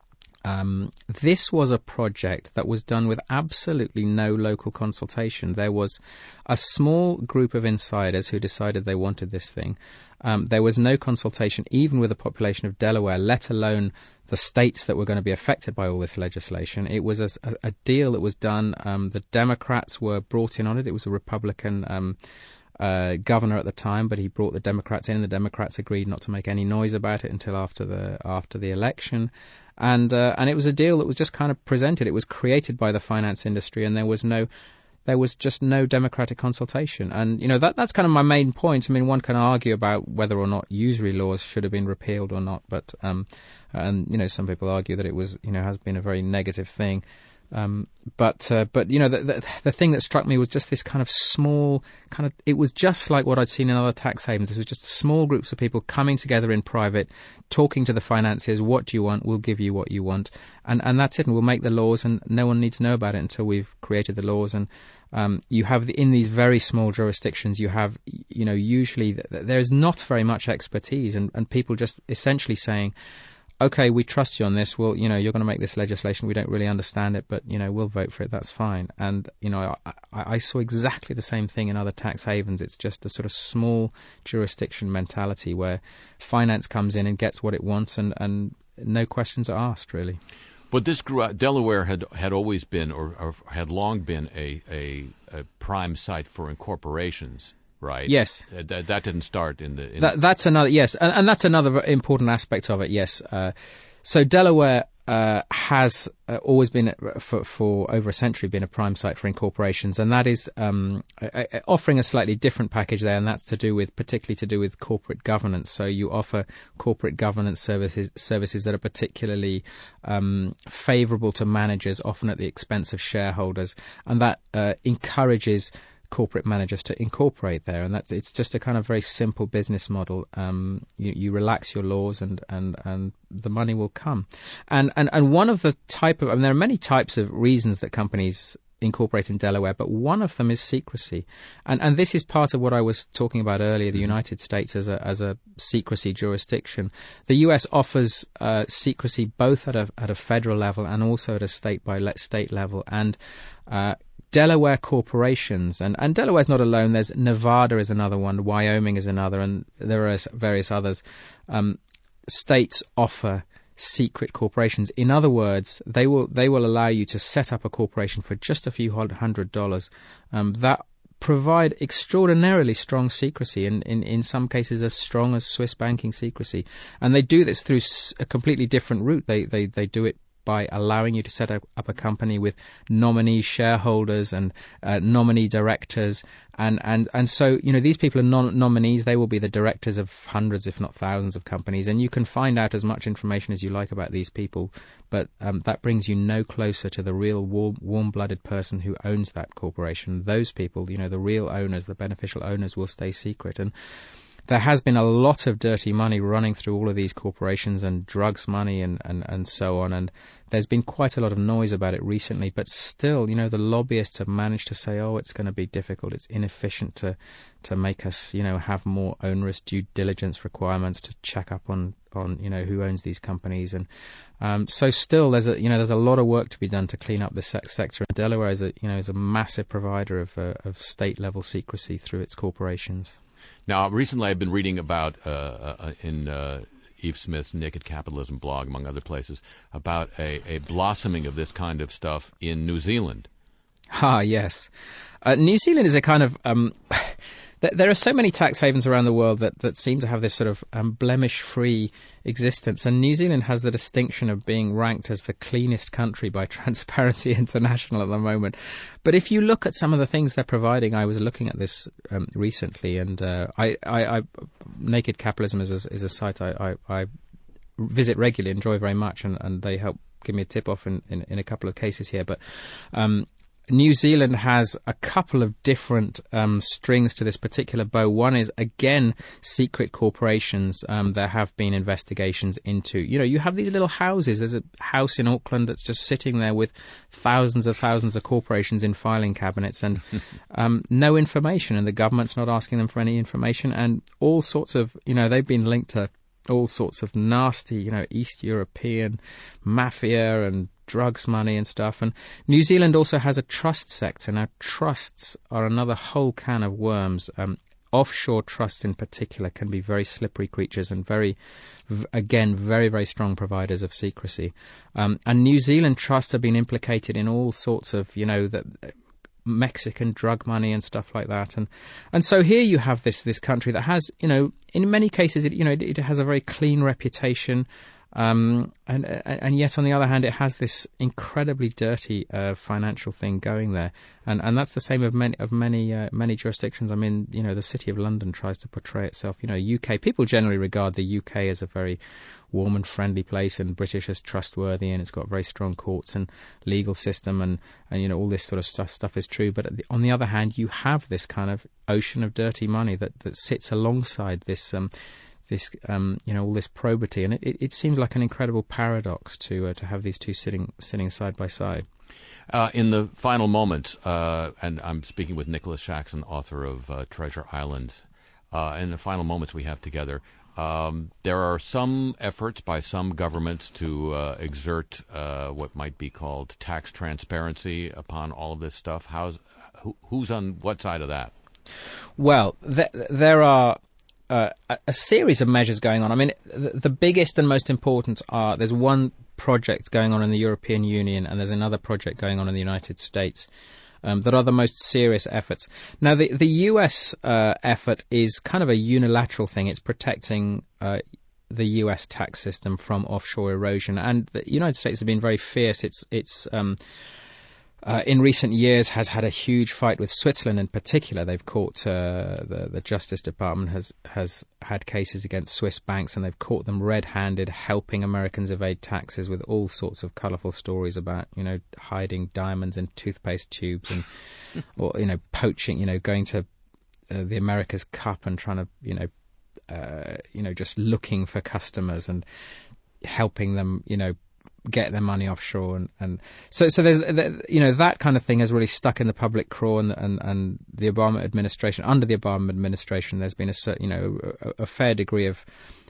um, this was a project that was done with absolutely no local consultation. There was a small group of insiders who decided they wanted this thing. Um, there was no consultation even with the population of Delaware, let alone the states that were going to be affected by all this legislation. It was a, a, a deal that was done. Um, the Democrats were brought in on it. It was a Republican um, uh, governor at the time, but he brought the Democrats in. The Democrats agreed not to make any noise about it until after the after the election. And uh, and it was a deal that was just kind of presented. It was created by the finance industry, and there was no... There was just no democratic consultation. And, you know, that that's kind of my main point. I mean, one can argue about whether or not usury laws should have been repealed or not. But, um, and, you know, some people argue that it was, you know, has been a very negative thing. Um, but, uh, but you know, the, the, the thing that struck me was just this kind of small, kind of, it was just like what I'd seen in other tax havens. It was just small groups of people coming together in private, talking to the financiers, what do you want? We'll give you what you want. And, and that's it. And we'll make the laws, and no one needs to know about it until we've created the laws. And, Um, you have, in these very small jurisdictions, you have, you know, usually th- there's not very much expertise, and, and people just essentially saying, okay, we trust you on this. Well, you know, you're going to make this legislation. We don't really understand it, but, you know, we'll vote for it. That's fine. And, you know, I, I saw exactly the same thing in other tax havens. It's just a sort of small jurisdiction mentality where finance comes in and gets what it wants, and, and no questions are asked, really. But this grew out, Delaware had had always been, or, or had long been, a, a, a prime site for incorporations, right? Yes. Uh, that, that didn't start in the... In that, that's another, yes, and, and that's another important aspect of it, yes. Uh, so Delaware uh, has uh, always been, for, for over a century, been a prime site for incorporations, and that is um, a, a, offering a slightly different package there, and that's to do with, particularly to do with corporate governance. So you offer corporate governance services services that are particularly um, favourable to managers, often at the expense of shareholders, and that uh, encourages corporate managers to incorporate there, and that's it's just a kind of very simple business model. Um, you, you relax your laws, and, and, and the money will come. And, and and one of the type of I mean, there are many types of reasons that companies incorporate in Delaware, but one of them is secrecy, and and this is part of what I was talking about earlier. The United States as a as a secrecy jurisdiction, the U S offers uh, secrecy both at a at a federal level and also at a state by state level, and uh, Delaware corporations, and, and Delaware's not alone. There's Nevada is another one, Wyoming is another, and there are various others. Um, states offer secret corporations. In other words, they will they will allow you to set up a corporation for just a few hundred dollars. Um, that provide extraordinarily strong secrecy, and in, in some cases as strong as Swiss banking secrecy. And they do this through a completely different route. They they they do it by allowing you to set up, up a company with nominee shareholders and uh, nominee directors. And, and, and so, you know, these people are non- nominees. They will be the directors of hundreds, if not thousands, of companies. And you can find out as much information as you like about these people, but um, that brings you no closer to the real warm, warm-blooded person who owns that corporation. Those people, you know, the real owners, the beneficial owners, will stay secret. And there has been a lot of dirty money running through all of these corporations, and drugs money and, and, and so on. And there's been quite a lot of noise about it recently. But still, you know, the lobbyists have managed to say, oh, it's going to be difficult. It's inefficient to to make us, you know, have more onerous due diligence requirements to check up on, on you know, who owns these companies. And um, so still there's a, you know, there's a lot of work to be done to clean up this sector. And Delaware is a, you know, is a massive provider of, uh, of state-level secrecy through its corporations. Now, recently I've been reading about, uh, uh, in uh, Eve Smith's Naked Capitalism blog, among other places, about a, a blossoming of this kind of stuff in New Zealand. Ah, yes. Uh, New Zealand is a kind of... Um, there are so many tax havens around the world that, that seem to have this sort of um, blemish-free existence, and New Zealand has the distinction of being ranked as the cleanest country by Transparency International at the moment. But if you look at some of the things they're providing, I was looking at this um, recently, and uh, I, I, I, Naked Capitalism is a, is a site I, I, I visit regularly, enjoy very much, and, and they help give me a tip-off in, in, in a couple of cases here. But um, New Zealand has a couple of different um, strings to this particular bow. One is, again, secret corporations. Um, there have been investigations into, you know, you have these little houses. There's a house in Auckland that's just sitting there with thousands and thousands of corporations in filing cabinets and um, no information, and the government's not asking them for any information, and all sorts of, you know, they've been linked to all sorts of nasty, you know, East European mafia and drugs money and stuff. And New Zealand also has a trust sector. Now, trusts are another whole can of worms. Um, offshore trusts in particular can be very slippery creatures and very, v- again, very, very strong providers of secrecy. Um, and New Zealand trusts have been implicated in all sorts of, you know, the Mexican drug money and stuff like that. And and so here you have this this country that has, you know, in many cases, it, you know, it, it has a very clean reputation. Um, and, and yet, on the other hand, it has this incredibly dirty uh, financial thing going there, and and that's the same of many of many uh, many jurisdictions. I mean, you know, the City of London tries to portray itself. You know, U K people generally regard the U K as a very warm and friendly place, and British as trustworthy, and it's got very strong courts and legal system, and, and you know, all this sort of stuff stuff is true. But the, on the other hand, you have this kind of ocean of dirty money that that sits alongside this. Um, This, um, you know, all this probity, and it, it, it seems like an incredible paradox to uh, to have these two sitting sitting side by side. Uh, in the final moments, uh, and I'm speaking with Nicholas Shaxson, author of uh, Treasure Island. Uh, in the final moments we have together, um, there are some efforts by some governments to uh, exert uh, what might be called tax transparency upon all of this stuff. How's who, who's on what side of that? Well, th- there are. Uh, a, a series of measures going on. I mean, the, the biggest and most important are, there's one project going on in the European Union and there's another project going on in the United States um, that are the most serious efforts. Now, the, the U S uh, effort is kind of a unilateral thing. It's protecting uh, the U S tax system from offshore erosion. And the United States has been very fierce. It's, it's um, Uh, in recent years has had a huge fight with Switzerland in particular. They've caught, uh, the, the Justice Department has, has had cases against Swiss banks, and they've caught them red-handed helping Americans evade taxes with all sorts of colourful stories about, you know, hiding diamonds in toothpaste tubes and, or, you know, poaching, you know, going to uh, the America's Cup and trying to, you know, uh, you know, just looking for customers and helping them, you know, get their money offshore, and, and so so there's you know that kind of thing has really stuck in the public craw, and and, and the Obama administration under the Obama administration there's been a you know a, a fair degree of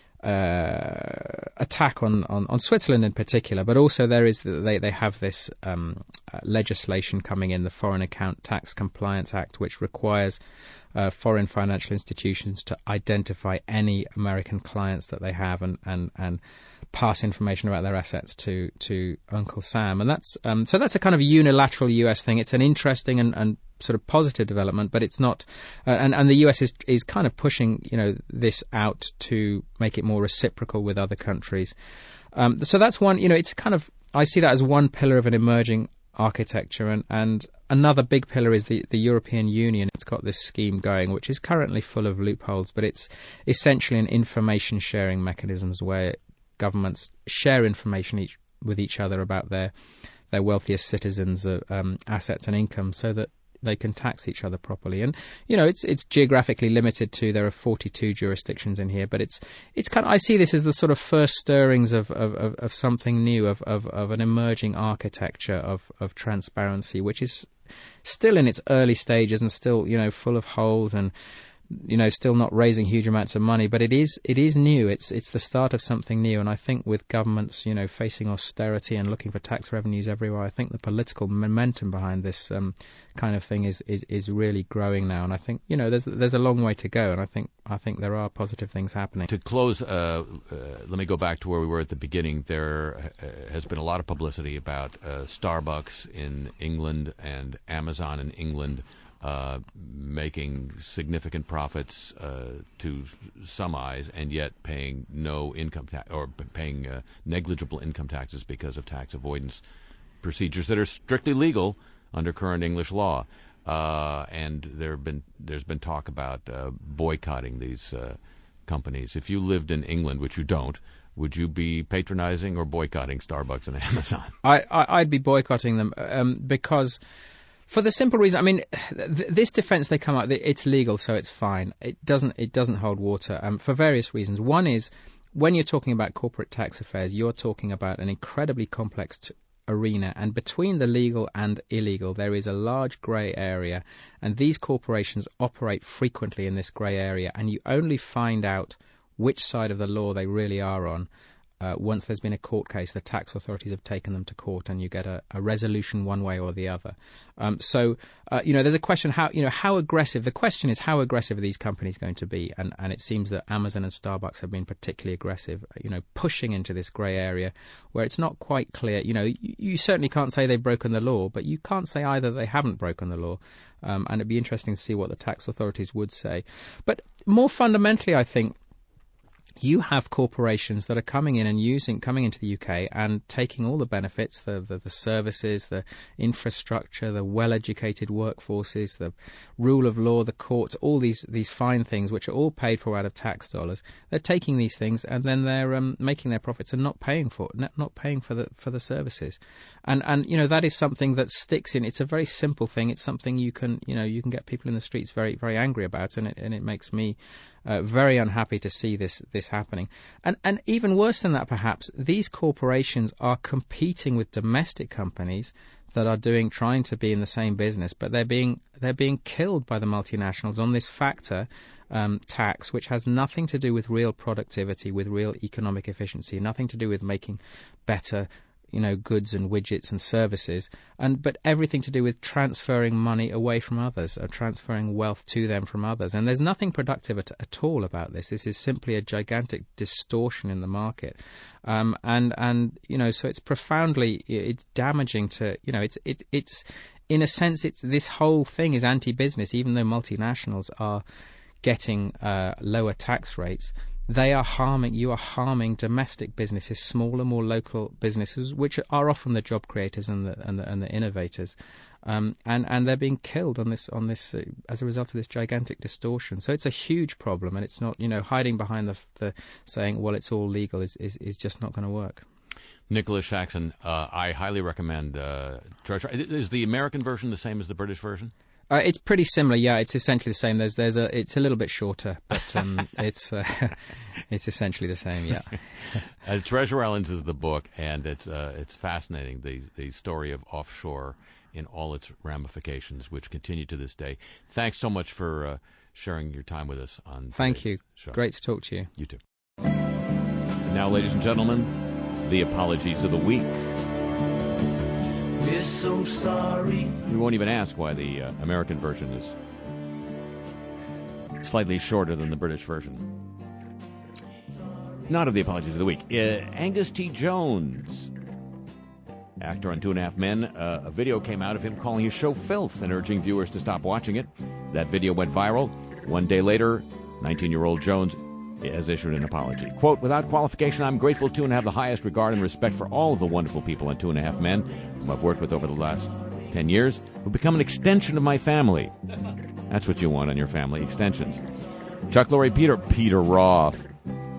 uh, attack on, on, on Switzerland in particular, but also there is they they have this um, uh, legislation coming in, the Foreign Account Tax Compliance Act, which requires uh, foreign financial institutions to identify any American clients that they have and and and pass information about their assets to to Uncle Sam, and that's um, so that's a kind of unilateral U S thing. It's an interesting and, and sort of positive development, but it's not. Uh, and and the U S is is kind of pushing you know this out to make it more reciprocal with other countries. Um, so that's one. You know, it's kind of I see that as one pillar of an emerging architecture, and and another big pillar is the the European Union. It's got this scheme going, which is currently full of loopholes, but it's essentially an information sharing mechanisms where governments share information each, with each other about their their wealthiest citizens' uh, um, assets and income, so that they can tax each other properly. And you know, it's it's geographically limited to there are forty-two jurisdictions in here, but it's it's kind of, I see this as the sort of first stirrings of of, of, of something new, of, of of an emerging architecture of of transparency, which is still in its early stages and still you know full of holes and you know, still not raising huge amounts of money, but it is it is new. It's it's the start of something new, and I think with governments, you know, facing austerity and looking for tax revenues everywhere, I think the political momentum behind this um, kind of thing is, is, is really growing now. And I think you know, there's there's a long way to go, and I think I think there are positive things happening. To close, uh, uh, let me go back to where we were at the beginning. There uh, has been a lot of publicity about uh, Starbucks in England and Amazon in England. Uh, making significant profits uh, to some eyes, and yet paying no income tax or paying uh, negligible income taxes because of tax avoidance procedures that are strictly legal under current English law. Uh, and there have been there's been talk about uh, boycotting these uh, companies. If you lived in England, which you don't, would you be patronizing or boycotting Starbucks and Amazon? I, I I'd be boycotting them um, because. For the simple reason, I mean, th- this defence they come out, it's legal, so it's fine. It doesn't, it doesn't hold water um, for various reasons. One is, when you're talking about corporate tax affairs, you're talking about an incredibly complex t- arena, and between the legal and illegal, there is a large grey area, and these corporations operate frequently in this grey area, and you only find out which side of the law they really are on. Uh, once there's been a court case, the tax authorities have taken them to court, and you get a, a resolution one way or the other. Um, so, uh, you know, there's a question how you know how aggressive. The question is how aggressive are these companies going to be? And and it seems that Amazon and Starbucks have been particularly aggressive. You know, pushing into this grey area where it's not quite clear. You know, you, you certainly can't say they've broken the law, but you can't say either they haven't broken the law. Um, and it'd be interesting to see what the tax authorities would say. But more fundamentally, I think, you have corporations that are coming in and using, coming into the U K and taking all the benefits, the, the, the services, the infrastructure, the well-educated workforces, the rule of law, the courts, all these, these fine things which are all paid for out of tax dollars. They're taking these things and then they're um, making their profits and not paying for it, not paying for the for the services. And and you know that is something that sticks in. It's a very simple thing. It's something you can you know you can get people in the streets very very angry about, and it and it makes me Uh, very unhappy to see this this happening. And and even worse than that, perhaps, these corporations are competing with domestic companies that are doing trying to be in the same business, but they're being they're being killed by the multinationals on this factor um, tax, which has nothing to do with real productivity, with real economic efficiency, nothing to do with making better you know, goods and widgets and services, and but everything to do with transferring money away from others, or transferring wealth to them from others. And there's nothing productive at, at all about this. This is simply a gigantic distortion in the market, um, and and you know, so it's profoundly it's damaging to you know, it's it, it's in a sense it's this whole thing is anti-business, even though multinationals are getting uh, lower tax rates. They are harming, you are harming domestic businesses, smaller, more local businesses, which are often the job creators and the and the, and the innovators, um, and and they're being killed on this on this uh, as a result of this gigantic distortion. So it's a huge problem, and it's not you know hiding behind the the saying, well, it's all legal is is, is just not going to work. Nicholas Shaxson, uh, I highly recommend uh, Treasure. Is the American version the same as the British version? Uh, it's pretty similar, yeah. It's essentially the same. There's, there's a, it's a little bit shorter, but um, it's, uh, it's essentially the same, yeah. uh, Treasure Islands is the book, and it's, uh, it's fascinating. The, the story of offshore in all its ramifications, which continue to this day. Thanks so much for uh, sharing your time with us on. Thank you. Show. Great to talk to you. You too. And now, ladies and gentlemen, the apologies of the week. We're so sorry. We won't even ask why the uh, American version is slightly shorter than the British version. Not of the apologies of the week. Uh, Angus T. Jones, actor on Two and a Half Men, uh, a video came out of him calling his show filth and urging viewers to stop watching it. That video went viral. One day later, nineteen-year-old Jones has issued an apology. Quote, without qualification, I'm grateful to and have the highest regard and respect for all of the wonderful people on Two and a Half Men whom I've worked with over the last ten years, who've become an extension of my family. That's what you want on your family, extensions. Chuck Lorre, Peter, Peter Roth.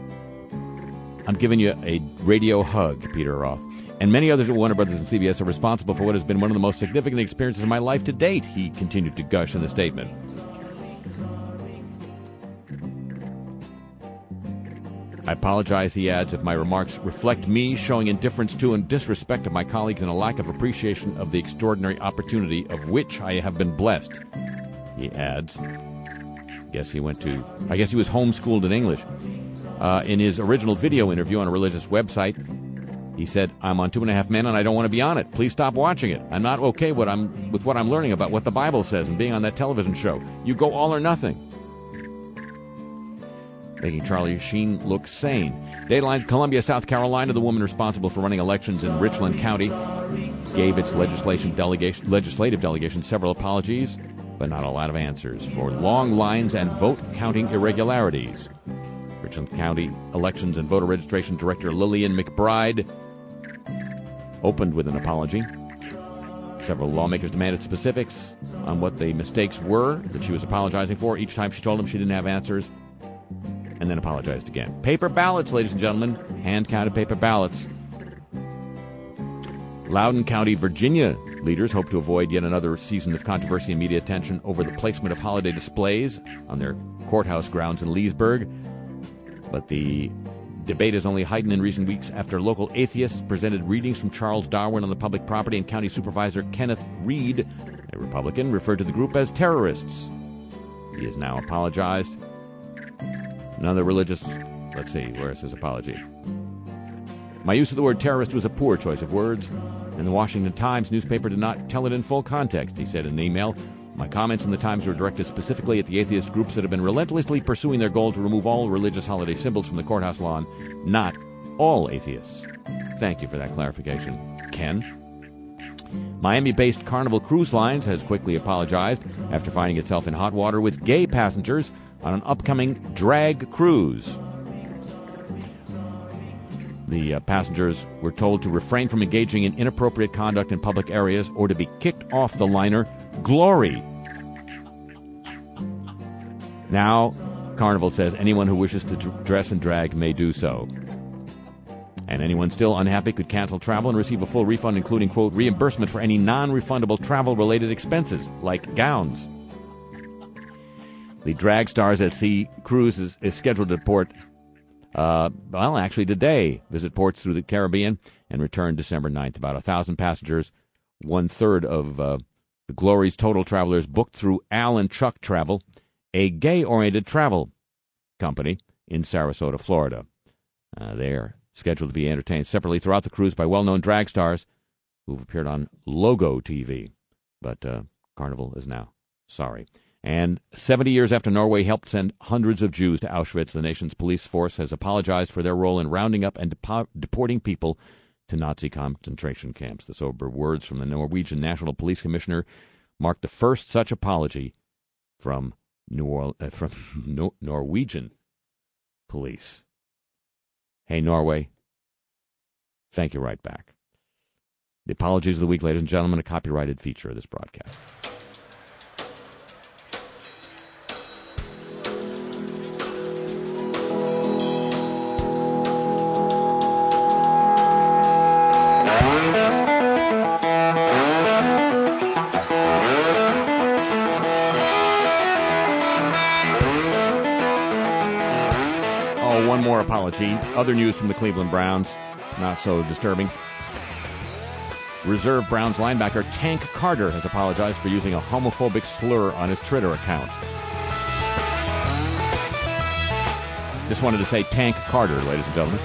I'm giving you a radio hug, Peter Roth. And many others at Warner Brothers and C B S are responsible for what has been one of the most significant experiences of my life to date, he continued to gush in the statement. I apologize, he adds, if my remarks reflect me showing indifference to and disrespect of my colleagues and a lack of appreciation of the extraordinary opportunity of which I have been blessed. He adds, guess he went to, I guess he was homeschooled in English. Uh, in his original video interview on a religious website, he said, I'm on Two and a Half Men and I don't want to be on it. Please stop watching it. I'm not okay what I'm, with what I'm learning about what the Bible says and being on that television show. You go all or nothing. Making Charlie Sheen look sane. Dateline Columbia, South Carolina, the woman responsible for running elections in Richland County, gave its legislation delegation, legislative delegation several apologies, but not a lot of answers for long lines and vote counting irregularities. Richland County Elections and Voter Registration Director Lillian McBride opened with an apology. Several lawmakers demanded specifics on what the mistakes were that she was apologizing for. Each time she told them she didn't have answers, and then apologized again. Paper ballots, ladies and gentlemen. Hand-counted paper ballots. Loudoun County, Virginia leaders hope to avoid yet another season of controversy and media attention over the placement of holiday displays on their courthouse grounds in Leesburg. But the debate has only heightened in recent weeks after local atheists presented readings from Charles Darwin on the public property, and County Supervisor Kenneth Reed, a Republican, referred to the group as terrorists. He has now apologized. Another religious let's see, where's his apology? My use of the word terrorist was a poor choice of words, and the Washington Times newspaper did not tell it in full context, he said in an email. My comments in the Times were directed specifically at the atheist groups that have been relentlessly pursuing their goal to remove all religious holiday symbols from the courthouse lawn, not all atheists. Thank you for that clarification, Ken. Miami-based Carnival Cruise Lines has quickly apologized after finding itself in hot water with gay passengers on an upcoming drag cruise. The uh, passengers were told to refrain from engaging in inappropriate conduct in public areas or to be kicked off the liner Glory. Now, Carnival says anyone who wishes to d- dress in drag may do so. And anyone still unhappy could cancel travel and receive a full refund, including, quote, reimbursement for any non-refundable travel-related expenses, like gowns. The Drag Stars at Sea cruise is, is scheduled to port, uh, well, actually today, visit ports through the Caribbean and return December ninth. About one thousand passengers, one-third of uh, the Glory's total travelers booked through Al and Chuck Travel, a gay-oriented travel company in Sarasota, Florida. Uh, they're scheduled to be entertained separately throughout the cruise by well-known drag stars who've appeared on Logo T V. But uh, Carnival is now sorry. And seventy years after Norway helped send hundreds of Jews to Auschwitz, the nation's police force has apologized for their role in rounding up and depo- deporting people to Nazi concentration camps. The sober words from the Norwegian National Police Commissioner marked the first such apology from New Orleans, uh, from no- Norwegian police. Hey, Norway, thank you right back. The apologies of the week, ladies and gentlemen, a copyrighted feature of this broadcast. One more apology. Other news from the Cleveland Browns, not so disturbing. Reserve Browns linebacker Tank Carter has apologized for using a homophobic slur on his Twitter account. Just wanted to say Tank Carter, ladies and gentlemen.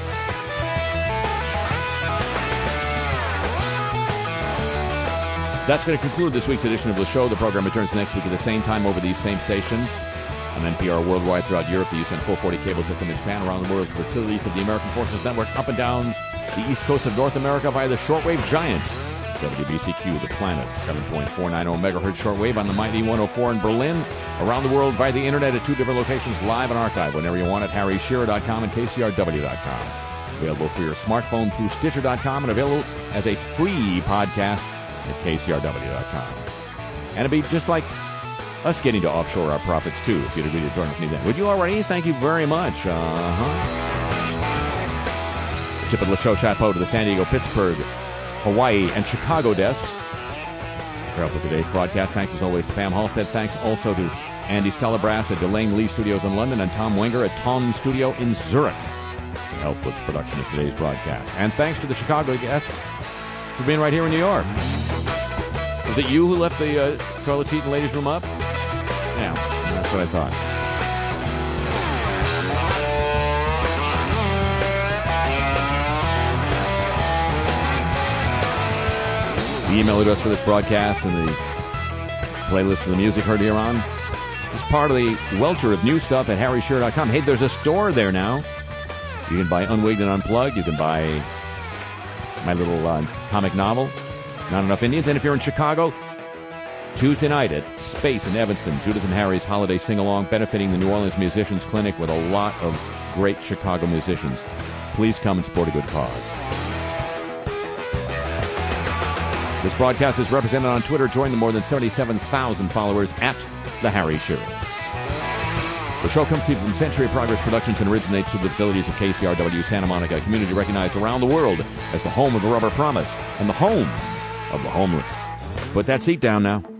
That's going to conclude this week's edition of the show. The program returns next week at the same time over these same stations. On N P R worldwide throughout Europe, the U S N full forty cable system in Japan, around the world, facilities of the American Forces Network up and down the east coast of North America via the shortwave giant, W B C Q, the planet, seven point four nine zero megahertz shortwave on the mighty one oh four in Berlin, around the world via the internet at two different locations, live and archived whenever you want at harry shearer dot com and K C R W dot com. Available for your smartphone through Stitcher dot com and available as a free podcast at K C R W dot com. And it'd be just like us getting to offshore our profits, too, if you'd agree to join with me then. Would you already? Thank you very much. Uh-huh. The tip of the show chapeau to the San Diego, Pittsburgh, Hawaii, and Chicago desks. For help with today's broadcast, thanks as always to Pam Halstead. Thanks also to Andy Stellabrass at Delane Lee Studios in London and Tom Wenger at Tong Studio in Zurich to help with production of today's broadcast. And thanks to the Chicago guests for being right here in New York. Was it you who left the uh, toilet seat in the ladies' room up? Yeah, that's what I thought. The email address for this broadcast and the playlist for the music heard here on is part of the welter of new stuff at harry shearer dot com. Hey, there's a store there now. You can buy Unwigged and Unplugged. You can buy my little uh, comic novel, Not Enough Indians. And if you're in Chicago, Tuesday night at Space in Evanston, Judith and Harry's holiday sing-along benefiting the New Orleans Musicians Clinic with a lot of great Chicago musicians. Please come and support a good cause. This broadcast is represented on Twitter. Join the more than seventy-seven thousand followers at The Harry Shearer. The show comes to you from Century Progress Productions and originates through the facilities of K C R W Santa Monica, a community recognized around the world as the home of the Rubber Promise and the home of the homeless. Put that seat down now.